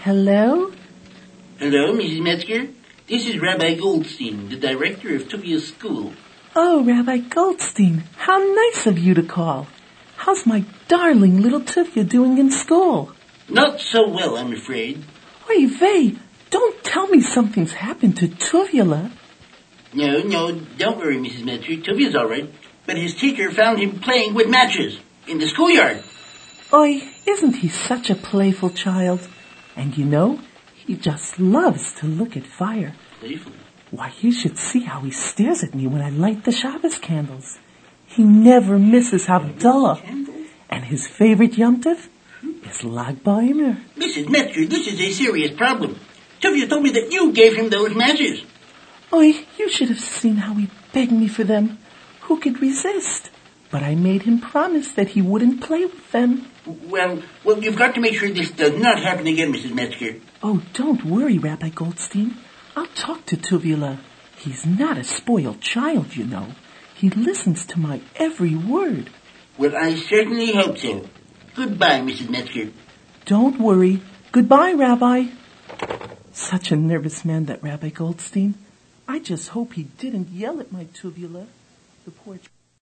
Hello? Hello, Mrs. Metzger. This is Rabbi Goldstein, the director of Tuvia's school. Oh, Rabbi Goldstein, how nice of you to call. How's my darling little Tuvia doing in school? Not so well, I'm afraid. Oy vey, don't tell me something's happened to Tuvia. No, don't worry, Mrs. Metzger. Tuvia's all right. But his teacher found him playing with matches in the schoolyard. Oy, isn't he such a playful child? And you know, he just loves to look at fire. Playful? Why, you should see how he stares at me when I light the Shabbos candles. He never misses Havdalah. And his favorite Yom Tov is Lag BaOmer. Mrs. Metzger, this is a serious problem. Tuvia told me that you gave him those matches. Oy, you should have seen how he begged me for them. Who could resist? But I made him promise that he wouldn't play with them. Well, you've got to make sure this does not happen again, Mrs. Metzger. Oh, don't worry, Rabbi Goldstein. I'll talk to Tuvia. He's not a spoiled child, you know. He listens to my every word. Well, I certainly hope so. Goodbye, Mrs. Metzger. Don't worry. Goodbye, Rabbi. Such a nervous man, that Rabbi Goldstein. I just hope he didn't yell at my Tuvia. The poor